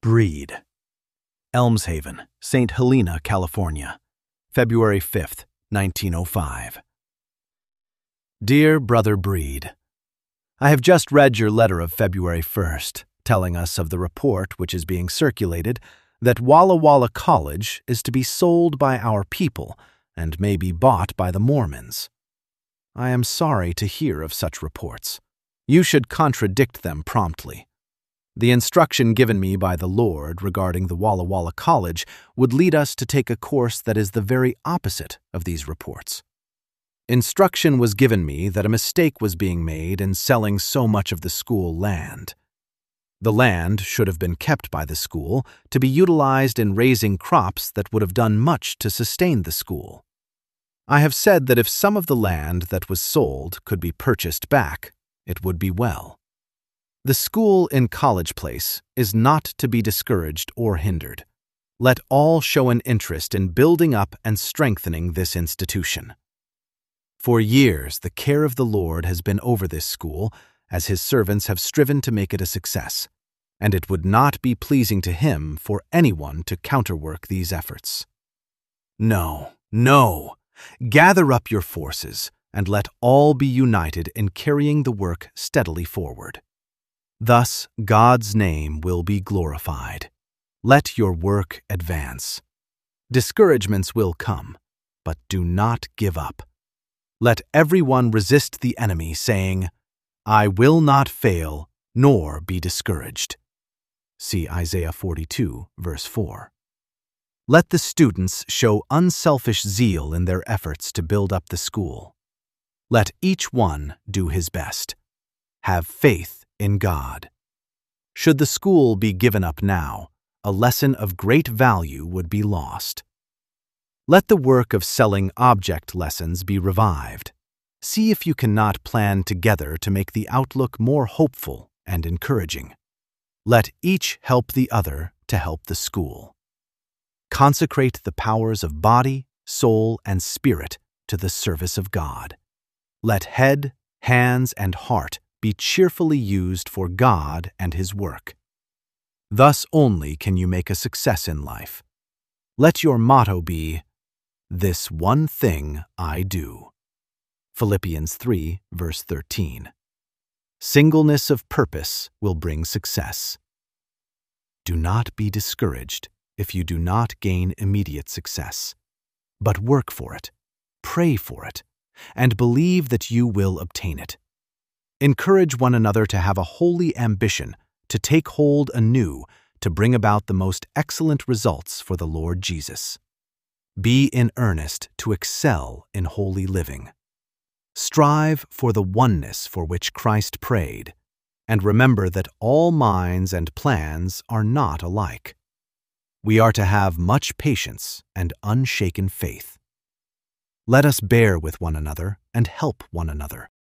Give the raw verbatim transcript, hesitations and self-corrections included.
Breed. Elmshaven, Saint Helena, California, February fifth, nineteen oh five. Dear Brother Breed, I have just read your letter of February first, telling us of the report which is being circulated that Walla Walla College is to be sold by our people and may be bought by the Mormons. I am sorry to hear of such reports. You should contradict them promptly. The instruction given me by the Lord regarding the Walla Walla College would lead us to take a course that is the very opposite of these reports. Instruction was given me that a mistake was being made in selling so much of the school land. The land should have been kept by the school to be utilized in raising crops that would have done much to sustain the school. I have said that if some of the land that was sold could be purchased back, it would be well. The school in College Place is not to be discouraged or hindered. Let all show an interest in building up and strengthening this institution. For years, the care of the Lord has been over this school, as his servants have striven to make it a success, and it would not be pleasing to him for anyone to counterwork these efforts. No, no! Gather up your forces, and let all be united in carrying the work steadily forward. Thus, God's name will be glorified. Let your work advance. Discouragements will come, but do not give up. Let everyone resist the enemy, saying, I will not fail, nor be discouraged. See Isaiah forty-two, verse four. Let the students show unselfish zeal in their efforts to build up the school. Let each one do his best. Have faith in God. Should the school be given up now, a lesson of great value would be lost. Let the work of selling object lessons be revived. See if you cannot plan together to make the outlook more hopeful and encouraging. Let each help the other to help the school. Consecrate the powers of body, soul, and spirit to the service of God. Let head, hands, and heart be cheerfully used for God and his work. Thus only can you make a success in life. Let your motto be, This one thing I do. Philippians three, verse thirteen. Singleness of purpose will bring success. Do not be discouraged if you do not gain immediate success, but work for it, pray for it, and believe that you will obtain it. Encourage one another to have a holy ambition to take hold anew to bring about the most excellent results for the Lord Jesus. Be in earnest to excel in holy living. Strive for the oneness for which Christ prayed, and remember that all minds and plans are not alike. We are to have much patience and unshaken faith. Let us bear with one another and help one another.